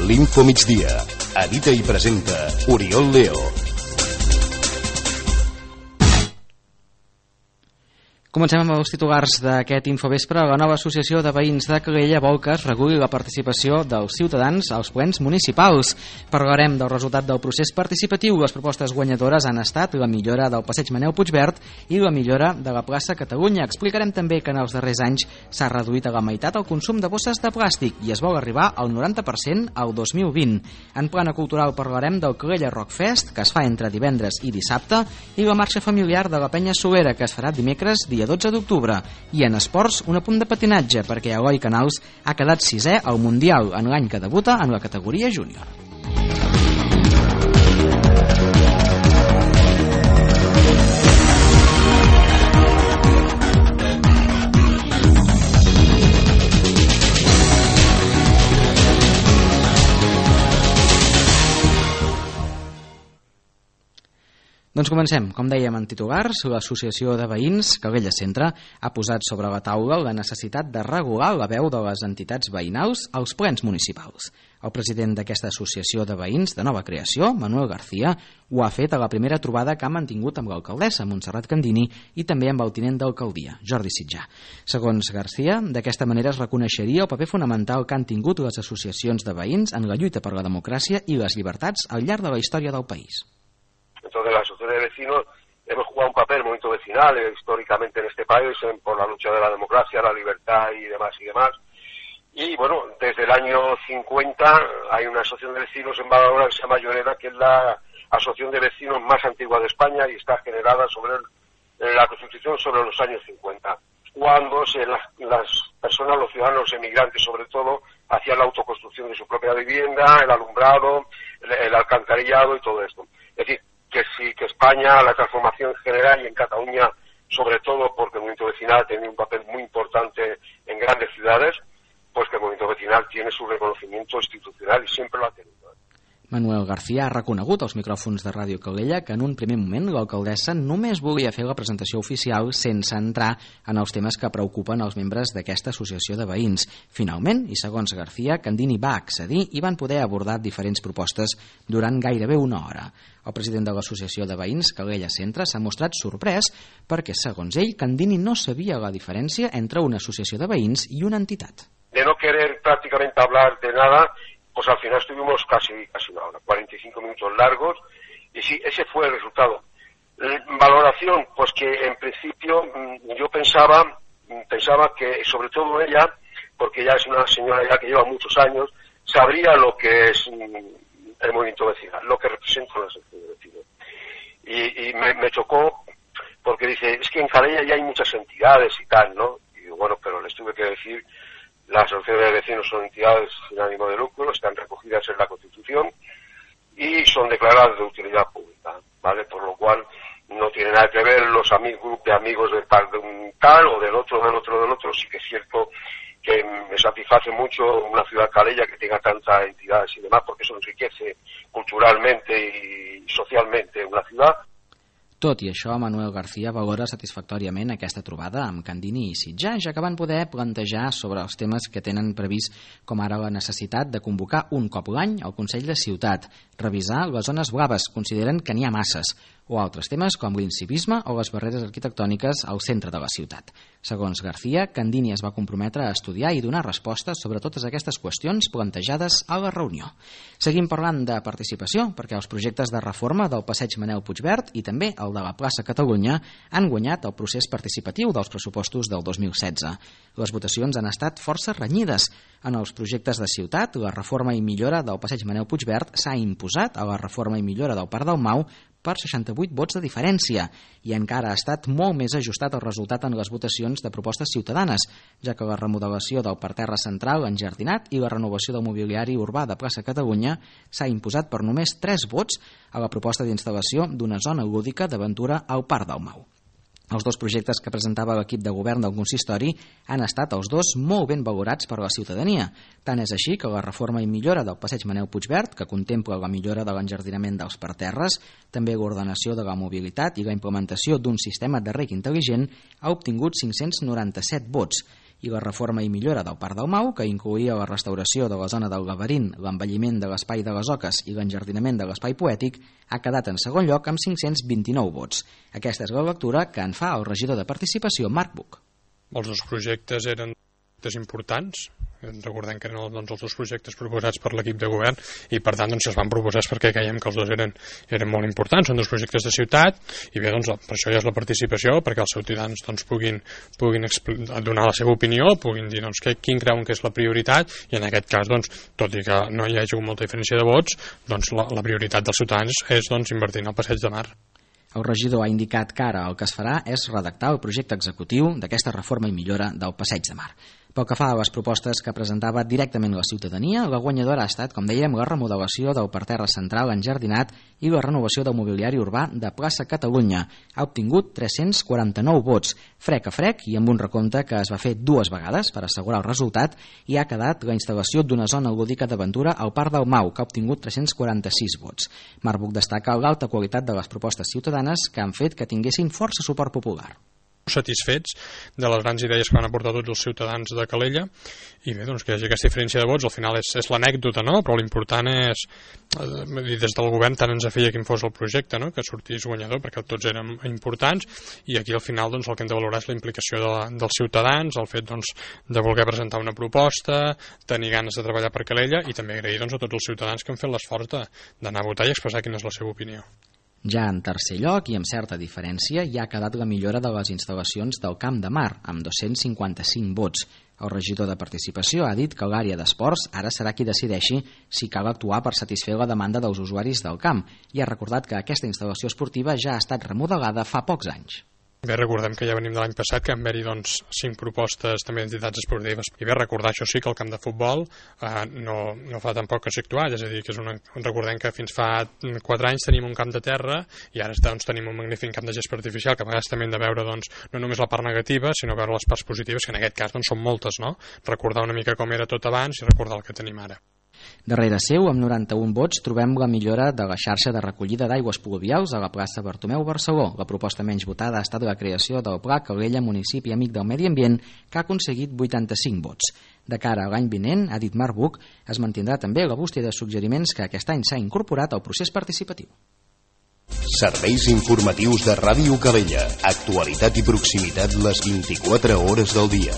l'Info Migdia. Edita i presenta Oriol Leo. Comencem amb els titulars d'aquest Infovespre. La nova associació de veïns de Calella vol que es reguli la participació dels ciutadans als plens municipals. Parlarem del resultat del procés participatiu. Les propostes guanyadores han estat la millora del passeig Manel Puigverd i la millora de la plaça Catalunya. Explicarem també que en els darrers anys s'ha reduït a la meitat el consum de bosses de plàstic i es vol arribar al 90% al 2020. En plana cultural parlarem del Calella Rock Fest, que es fa entre divendres i dissabte, i la marxa familiar de la Penya Solera, que es farà dimecres dia 12 d'octubre. I en esports, un apunt de patinatge, perquè Eloi Canals ha quedat 6è al Mundial en l'any que debuta en la categoria júnior. Doncs comencem. Com dèiem en titulars, l'Associació de Veïns Calella Centre ha posat sobre la taula la necessitat de regular la veu de les entitats veïnals als plens municipals. El president d'aquesta associació de veïns de nova creació, Manuel García, ho ha fet a la primera trobada que ha mantingut amb l'alcaldessa, Montserrat Candini, i també amb el tinent d'alcaldia, Jordi Sitjà. Segons García, d'aquesta manera es reconeixeria el paper fonamental que han tingut les associacions de veïns en la lluita per la democràcia i les llibertats al llarg de la història del país. Entonces, las asociaciones de vecinos hemos jugado un papel en el movimiento vecinal históricamente en este país por la lucha de la democracia, la libertad y demás y demás. Y bueno, desde el año 50 hay una asociación de vecinos en Badalona que se llama Lloreda, que es la asociación de vecinos más antigua de España y está generada sobre la Constitución sobre los años 50, cuando las personas, los ciudadanos emigrantes sobre todo, hacían la autoconstrucción de su propia vivienda, el alumbrado, el alcantarillado y todo esto. Es decir, que sí, que España, la transformación en general y en Cataluña, sobre todo porque el movimiento vecinal ha tenido un papel muy importante en grandes ciudades, pues que el movimiento vecinal tiene su reconocimiento institucional y siempre lo ha tenido. Manuel García ha reconegut als micròfons de Ràdio Calella que en un primer moment l'alcaldessa només volia fer la presentació oficial sense entrar en els temes que preocupen els membres d'aquesta associació de veïns. Finalment, i segons García, Candini va accedir i van poder abordar diferents propostes durant gairebé una hora. El president de l'associació de veïns Calella Centre s'ha mostrat sorprès perquè, segons ell, Candini no sabia la diferència entre una associació de veïns i una entitat. De no querer prácticamente hablar de nada, pues al final estuvimos casi una hora, 45 minutos largos, y sí, ese fue el resultado. Valoración, pues que en principio yo pensaba que sobre todo ella, porque ella es una señora ya que lleva muchos años, sabría lo que es el movimiento vecinal, lo que representa la asociación de vecinos. Y me chocó porque dice, es que en Calella ya hay muchas entidades y tal, ¿no? Y bueno, pero les tuve que decir, las asociaciones de vecinos son entidades sin ánimo de lucro, están recogidas en la Constitución y son declaradas de utilidad pública, ¿vale? Por lo cual no tiene nada que ver los grupos de amigos de un tal o del otro. Sí que es cierto que me satisface mucho una ciudad Calella que tenga tantas entidades y demás, porque eso enriquece culturalmente y socialmente una ciudad. Tot i això, Manuel García valora satisfactòriament aquesta trobada amb Candini i Sitjà, ja que van poder plantejar sobre els temes que tenen previst, com ara la necessitat de convocar un cop l'any el Consell de Ciutat, revisar les zones blaves, consideren que n'hi ha masses, o altres temes com l'incivisme o les barreres arquitectòniques al centre de la ciutat. Segons García, Candini es va comprometre a estudiar i donar respostes sobre totes aquestes qüestions plantejades a la reunió. Seguim parlant de participació, perquè els projectes de reforma del passeig Manel Puigverd i també el de la plaça Catalunya han guanyat el procés participatiu dels pressupostos del 2016. Les votacions han estat força renyides. En els projectes de ciutat, la reforma i millora del passeig Manel Puigverd s'ha imposat a la reforma i millora del Parc del Mau per 68 vots de diferència, i encara ha estat molt més ajustat el resultat en les votacions de propostes ciutadanes, ja que la remodelació del parterre central enjardinat i la renovació del mobiliari urbà de plaça Catalunya s'ha imposat per només 3 vots a la proposta d'instal·lació d'una zona lúdica d'aventura al Parc del Mau. Els dos projectes que presentava l'equip de govern del consistori han estat els dos molt ben valorats per la ciutadania. Tant és així que la reforma i millora del passeig Manel Puigverd, que contempla la millora de l'enjardinament dels parterres, també l'ordenació de la mobilitat i la implementació d'un sistema de reg intel·ligent, ha obtingut 597 vots, i la reforma i millora del Parc del Mau, que incloïa la restauració de la zona del Laberint, l'embelliment de l'espai de les Oques i l'enjardinament de l'espai poètic, ha quedat en segon lloc amb 529 vots. Aquesta és la lectura que en fa el regidor de Participació, Marc Buch. Els dos projectes eren importants, recordem que eren els dos projectes proposats per l'equip de govern i per tant es van proposar perquè creiem que els dos eren molt importants, són dos projectes de ciutat i bé, per això ja és la participació, perquè els ciutadans puguin donar la seva opinió, puguin dir quin creuen que és la prioritat i en aquest cas, tot i que no hi hagi molta diferència de vots, la prioritat dels ciutadans és invertir en el Passeig de Mar. El regidor ha indicat que ara el que es farà és redactar el projecte executiu d'aquesta reforma i millora del Passeig de Mar. Pel que fa a les propostes que presentava directament la ciutadania, la guanyadora ha estat, com dèiem, la remodelació del parterre central enjardinat i la renovació del mobiliari urbà de Plaça Catalunya. Ha obtingut 349 vots, frec a frec i amb un recompte que es va fer 2 vegades per assegurar el resultat, i ha quedat la instal·lació d'una zona lúdica d'aventura al Parc del Mau, que ha obtingut 346 vots. Marc Buch destaca l'alta qualitat de les propostes ciutadanes que han fet que tinguessin força suport popular. Satisfets de les grans idees que van aportar tots els ciutadans de Calella i bé, que hi hagi aquesta diferència de vots al final és l'anècdota, no? Però l'important és des del govern tant ens feia quin fos el projecte, no? Que sortís guanyador perquè tots eren importants i aquí al final el que hem de valorar és la implicació dels ciutadans, el fet de voler presentar una proposta, tenir ganes de treballar per Calella i també agrair a tots els ciutadans que han fet l'esforç d'anar a votar i expressar quina és la seva opinió. Ja en tercer lloc, i amb certa diferència, hi ha quedat la millora de les instal·lacions del Camp de Mar, amb 255 vots. El regidor de Participació ha dit que l'àrea d'esports ara serà qui decideixi si cal actuar per satisfer la demanda dels usuaris del camp i ha recordat que aquesta instal·lació esportiva ja ha estat remodelada fa pocs anys. Bé, recordem que ja venim de l'any passat que en haver-hi 5 propostes també d'entitats esportives i bé, recordar això sí que el camp de futbol no fa tampoc que s'ha actuat, és a dir, que recordem que fins fa 4 anys tenim un camp de terra i ara tenim un magnífic camp de gespa artificial que a vegades també hem de veure no només la part negativa sinó veure les parts positives que en aquest cas són moltes, no? Recordar una mica com era tot abans i recordar el que tenim ara. Darrere seu, amb 91 vots, trobem la millora de la xarxa de recollida d'aigües pluvials a la plaça Bartomeu Barceló. La proposta menys votada ha estat la creació del Pla Calella, municipi amic del medi ambient, que ha aconseguit 85 vots. De cara a l'any vinent, ha dit Marc Buch, es mantindrà també la bústia de suggeriments que aquest any s'ha incorporat al procés participatiu. Serveis informatius de Ràdio Calella. Actualitat i proximitat les 24 hores del dia.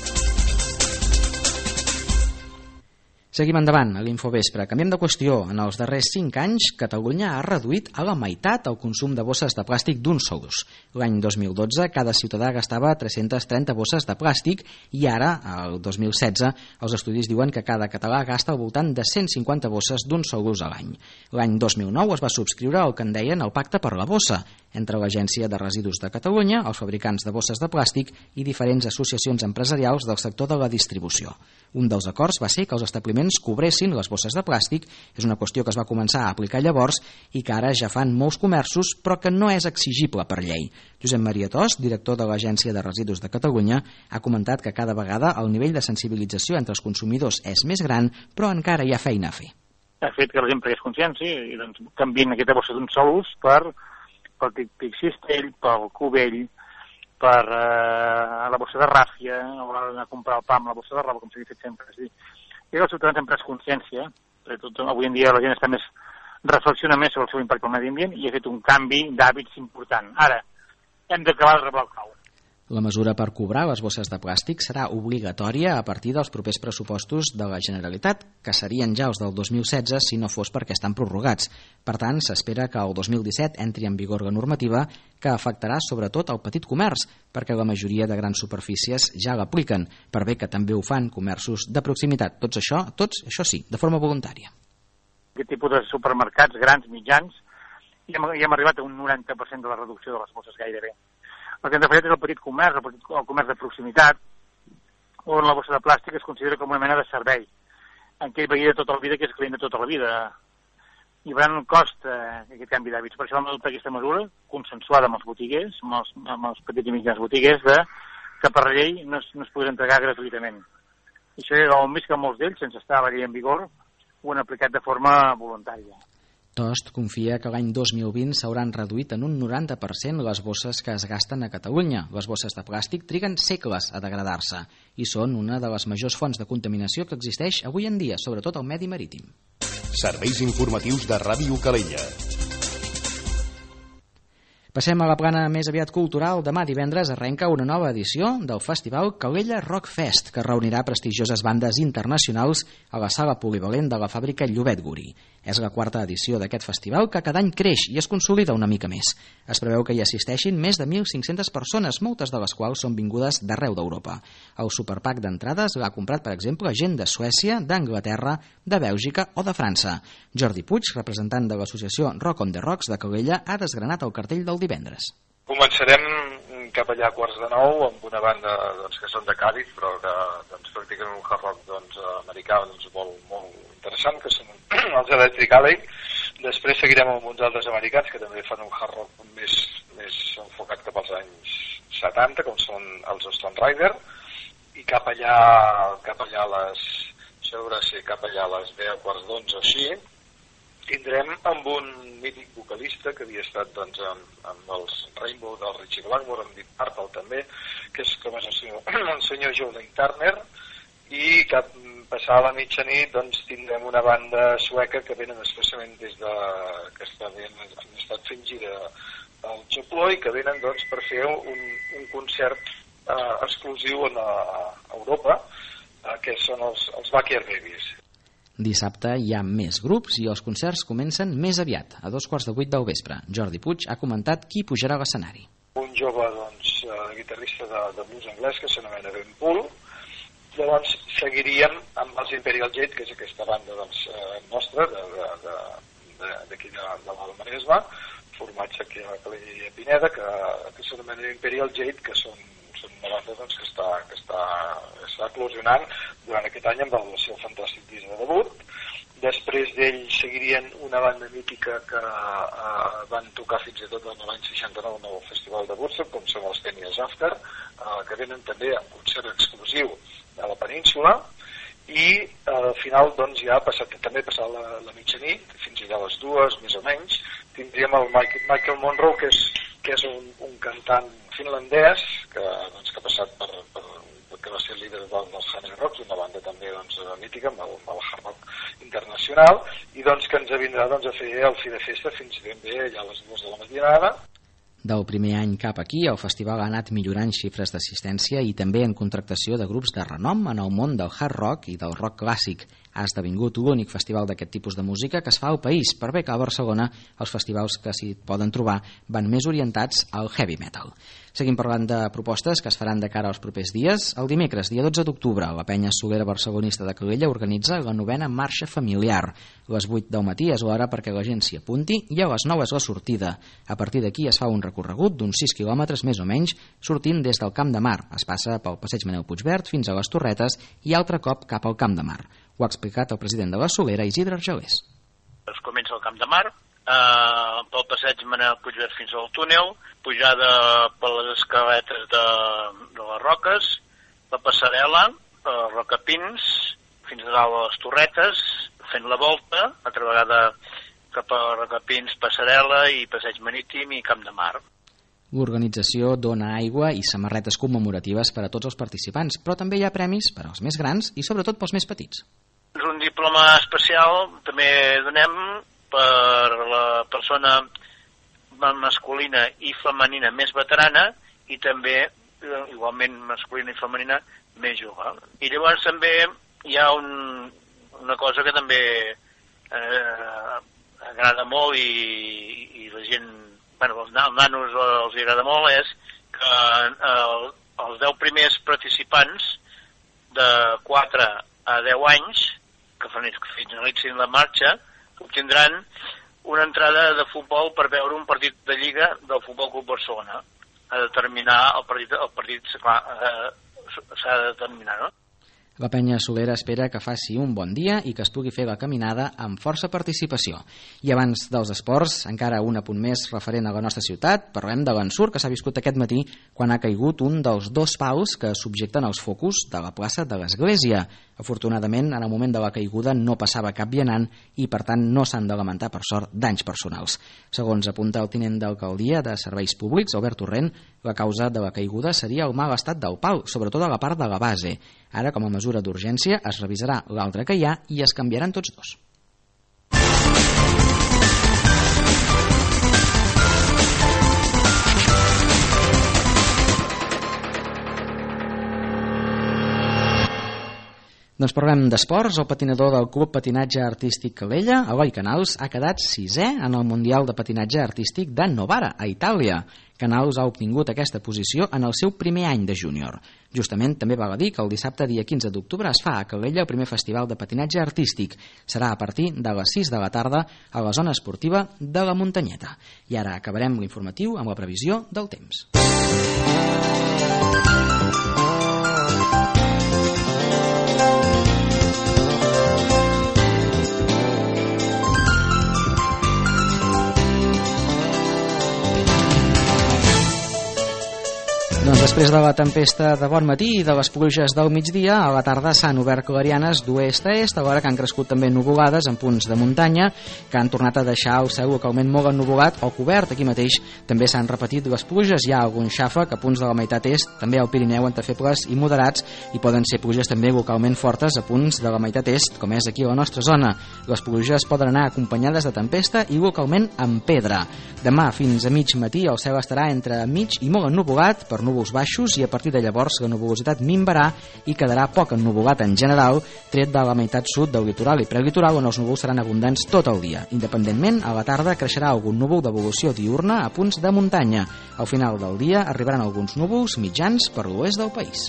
Seguim endavant a l'Infovespre. Canviem de qüestió. En els darrers 5 anys, Catalunya ha reduït a la meitat el consum de bosses de plàstic d'un sol ús. L'any 2012, cada ciutadà gastava 330 bosses de plàstic i ara, el 2016, els estudis diuen que cada català gasta al voltant de 150 bosses d'un sol ús a l'any. L'any 2009 es va subscriure el que en deien el Pacte per la Bossa, entre l'Agència de Residus de Catalunya, els fabricants de bosses de plàstic i diferents associacions empresarials del sector de la distribució. Un dels acords va ser que els establiments cobressin les bosses de plàstic. És una qüestió que es va començar a aplicar llavors i que ara ja fan molts comerços, però que no és exigible per llei. Josep Maria Tos, director de l'Agència de Residus de Catalunya, ha comentat que cada vegada el nivell de sensibilització entre els consumidors és més gran, però encara hi ha feina a fer. Ha fet que la gent prengués consciència i canvien aquesta bossa d'un sol ús pel tic cistell, pel cubell, per la bossa de ràfia, a l'hora d'anar a comprar el pa amb la bossa de roba, com s'ha fet sempre. És a dir, que els ciutadans han pres consciència, avui en dia la gent reflexiona més sobre el seu impacte al medi ambient i ha fet un canvi d'hàbits important. Ara, hem d'acabar de reblar el clau. La mesura per cobrar les bosses de plàstic serà obligatòria a partir dels propers pressupostos de la Generalitat, que serien ja els del 2016 si no fos perquè estan prorrogats. Per tant, s'espera que el 2017 entri en vigor la normativa que afectarà sobretot el petit comerç, perquè la majoria de grans superfícies ja l'apliquen, per bé que també ho fan comerços de proximitat. Tots això sí, de forma voluntària. Aquest tipus de supermercats grans, mitjans, i hem arribat a un 90% de la reducció de les bosses gairebé. El que hem de fer és el petit comerç, el comerç de proximitat, on la bossa de plàstic es considera com una mena de servei, en què hi veia tota la vida, que és client de tota la vida. I per tant costa aquest canvi d'hàbits. Per això vam adoptar aquesta mesura, consensuada amb els botiguers, amb els petits i mitjans botiguers, que per llei no es podrà entregar gratuïtament. I això, al més que molts d'ells, sense estar a la llei en vigor, ho han aplicat de forma voluntària. Tost confia que l'any 2020 s'hauran reduït en un 90% les bosses que es gasten a Catalunya. Les bosses de plàstic triguen segles a degradar-se i són una de les majors fonts de contaminació que existeix avui en dia, sobretot al medi marítim. Serveis informatius de Ràdio Calella. Passem a la plana més aviat cultural. Demà divendres arrenca una nova edició del festival Calella Rock Fest, que reunirà prestigioses bandes internacionals a la sala polivalent de la fàbrica Llobet Guri. És la quarta edició d'aquest festival, que cada any creix i es consolida una mica més. Es preveu que hi assisteixin més de 1.500 persones, moltes de les quals són vingudes d'arreu d'Europa. El superpack d'entrades l'ha comprat, per exemple, gent de Suècia, d'Anglaterra, de Bèlgica o de França. Jordi Puig, representant de l'associació Rock on the Rocks de Calella, ha desgranat el cartell del divendres. Començarem cap allà a 8:45 amb una banda que són de Càdiz, però que practiquen un hard rock americà molt interessant, que són els Electric Alley. Després seguirem amb uns altres americans que també fan un hard rock més enfocat cap als anys 70, com són els Stone Rider, i cap allà a les 10:15 així, tindrem amb un mític vocalista que havia estat amb els Rainbow del Richie Blackmore, amb Deep Purple també, que és com és el senyor Joe Lane Turner, i que passada la mitjanit tindrem una banda sueca que venen especialment des de que han estat fent gira al Japó i que venen per fer un concert exclusiu a Europa, que són els Backyard Babies. Dissabte hi ha més grups i els concerts comencen més aviat, a 7:45 del vespre. Jordi Puig ha comentat qui pujarà a l'escenari. Un jove guitarrista de blues anglès que s'anomena Ben Poole. Llavors seguiríem amb els Imperial Jade, que és aquesta banda nostra d'aquí de l'Alt Maresme, formats aquí a Calella i a Pineda, que s'anomena Imperial Jade, que són una banda que està eclosionant durant aquest any amb el seu fantàstic disc de debut. Després d'ells seguirien una banda mítica que van tocar fins i tot l'any 69 en el Festival de Woodstock, com són els 10 Years After, que venen també amb concert exclusiu a la península, i al final ja també passat la mitjanit, fins allà a les 2 més o menys, tindríem el Michael Monroe, que és un cantant finlandès que ha passat que va ser líder dels Honey Rocks, una banda també mítica amb el hard rock internacional, i que ens vindrà a fer el fi de festa fins ben bé allà a les 2 de la matinada. Del primer any cap aquí, el festival ha anat millorant xifres d'assistència i també en contractació de grups de renom en el món del hard rock i del rock clàssic. Ha esdevingut l'únic festival d'aquest tipus de música que es fa al país, per bé que a Barcelona els festivals que s'hi poden trobar van més orientats al heavy metal. Seguim parlant de propostes que es faran de cara als propers dies. El dimecres, dia 12 d'octubre, la penya solera barcelonista de Calella organitza la 9a marxa familiar. A les 8 del matí és l'hora perquè la gent s'hi apunti i a les 9 és la sortida. A partir d'aquí es fa un recorregut d'uns 6 quilòmetres més o menys, sortint des del Camp de Mar. Es passa pel passeig Manel Puigverd fins a les Torretes i altre cop cap al Camp de Mar. Ho ha explicat el president de la Solera, Isidre Argelers. Es comença al Camp de Mar, pel passeig Manel Puigverd fins al túnel, pujada per les escaletes de les Roques, la passarel·la, Rocapins, fins a dalt a les Torretes, fent la volta, altra vegada cap a Rocapins, passarel·la i passeig marítim i Camp de Mar. L'organització dona aigua i samarretes commemoratives per a tots els participants, però també hi ha premis per als més grans i sobretot pels més petits. Un diploma especial també donem per la persona masculina i femenina més veterana i també, igualment masculina i femenina, més jove. I llavors també hi ha una cosa que també agrada molt i la gent, als nanos els agrada molt, és que els 10 primers participants de 4 a 10 anys que finalitzin la marxa obtindran una entrada de futbol per veure un partit de Lliga del Futbol Club Barcelona. A determinar el partit s'ha de determinar, no? La penya Solera espera que faci un bon dia i que es pugui fer la caminada amb força participació. I abans dels esports, encara un apunt més referent a la nostra ciutat, parlem de l'ensurt que s'ha viscut aquest matí quan ha caigut un dels 2 pals que subjecten els focus de la plaça de l'Església. Afortunadament, en el moment de la caiguda no passava cap vianant i, per tant, no s'han de lamentar, per sort, danys personals. Segons apunta el tinent d'alcaldia de Serveis Públics, Albert Torrent, la causa de la caiguda seria el mal estat del pal, sobretot a la part de la base. Ara, com a mesura d'urgència, es revisarà l'altre que hi ha i es canviaran tots 2. Doncs parlem d'esports. El patinador del Club Patinatge Artístic Calella, Eloi Canals, ha quedat 6è en el Mundial de Patinatge Artístic de Novara, a Itàlia. Canals ha obtingut aquesta posició en el seu primer any de júnior. Justament també val a dir que el dissabte dia 15 d'octubre es fa a Calella el primer festival de patinatge artístic. Serà a partir de les 6 de la tarda a la zona esportiva de la Muntanyeta. I ara acabarem l'informatiu amb la previsió del temps. Doncs després de la tempesta de bon matí i de les pluges del migdia, a la tarda s'han obert clarianes d'oest a est, alhora que han crescut també nuvolades en punts de muntanya, que han tornat a deixar el cel localment molt ennuvolat o cobert. Aquí mateix també s'han repetit les pluges, hi ha algun xàfec a punts de la meitat est, també al Pirineu entre febles i moderats, i poden ser pluges també localment fortes a punts de la meitat est, com és aquí a la nostra zona. Les pluges poden anar acompanyades de tempesta i localment amb pedra. Demà fins a mig matí el cel estarà entre mig i molt ennuvolat per núvols baixos, i a partir de llavors la nuvolositat minvarà i quedarà poc ennuvolat en general, tret de la meitat sud del litoral i prelitoral, on els núvols seran abundants tot el dia. Independentment, a la tarda creixerà algun núvol d'evolució diurna a punts de muntanya. Al final del dia arribaran alguns núvols mitjans per l'oest del país.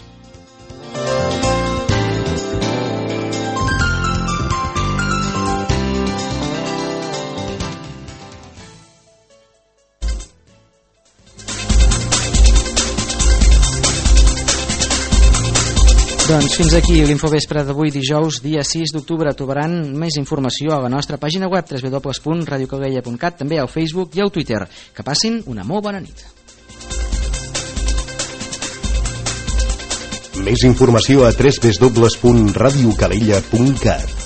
Doncs fins aquí l'infovespre d'avui dijous, dia 6 d'octubre. Trobaran més informació a la nostra pàgina web www.radiocalella.cat, també al Facebook i al Twitter. Que passin una molt bona nit. Més informació a www.radiocalella.cat.